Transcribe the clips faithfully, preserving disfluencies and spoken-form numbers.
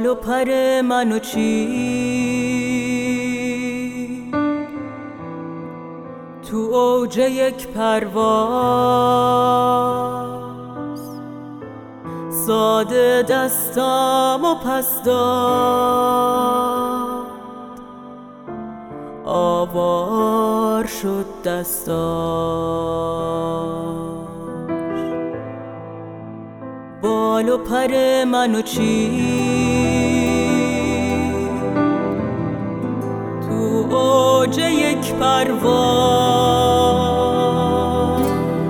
بال و پر من و چی تو اوج یک پرواز، ساده دستم و پس داد، آوار شد دستاش. بال و پر من و چی تو اوج یک پرواز،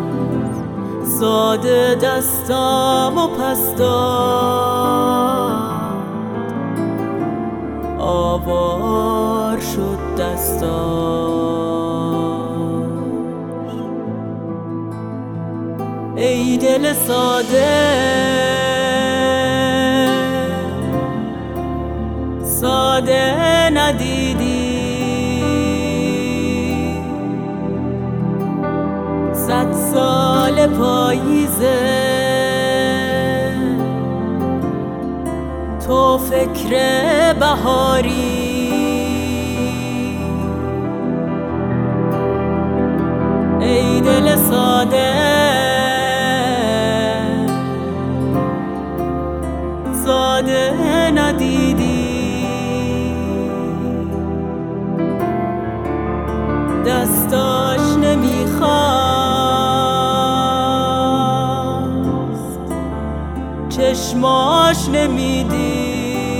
ساده دستم و پس داد، آوار شد دستاش. ای دل ساده ساده ندیدی، صد سال پاییزه تو فکر بهاری. ای دل ساده ساده ندیدی، دستاش نمیخواست، چشماش نمیدید.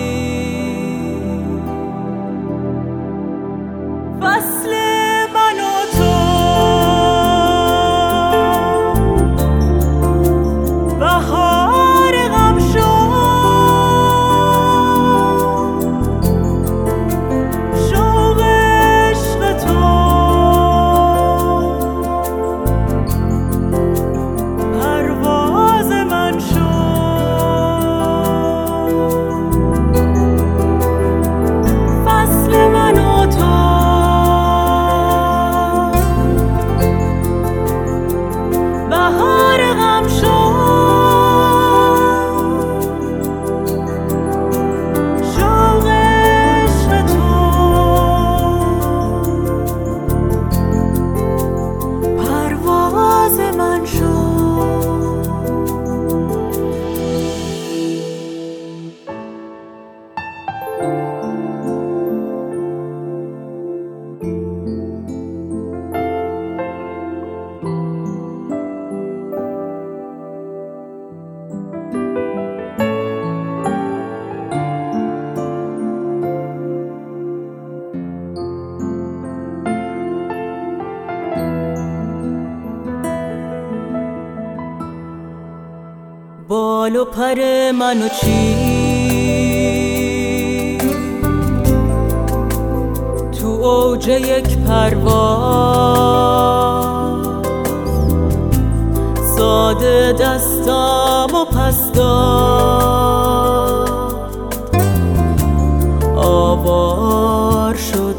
فصل من و تو بهار غم شد، شوق عشق تو پرواز من شد. فصل من و تو بهار غم شد، شوق عشق تو پرواز من شد. بال و پر من و چی تو اوج یک پرواز، ساده دستم و پس داد، آوار شد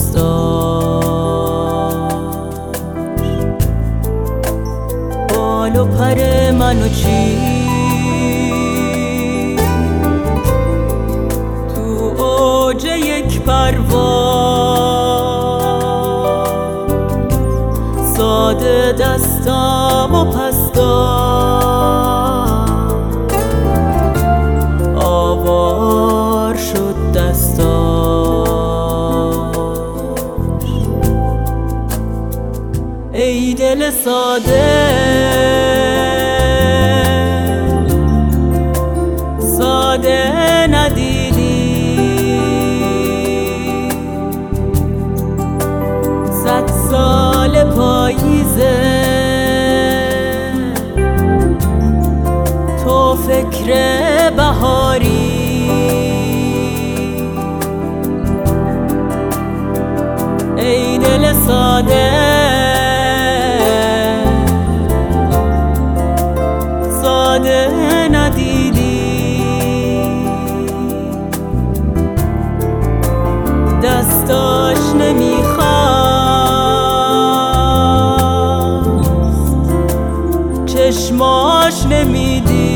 دستاش. بال و پر من و چی اوج یک پرواز، ساده دستم و پس داد، آوار شد دستاش. ای دل ساده ساده ندیدی، صد سال پاییزه تو فکر بهاری. ای دل ساده ساده ندیدی، دستاش نمیخواست، چشماش نمیدید.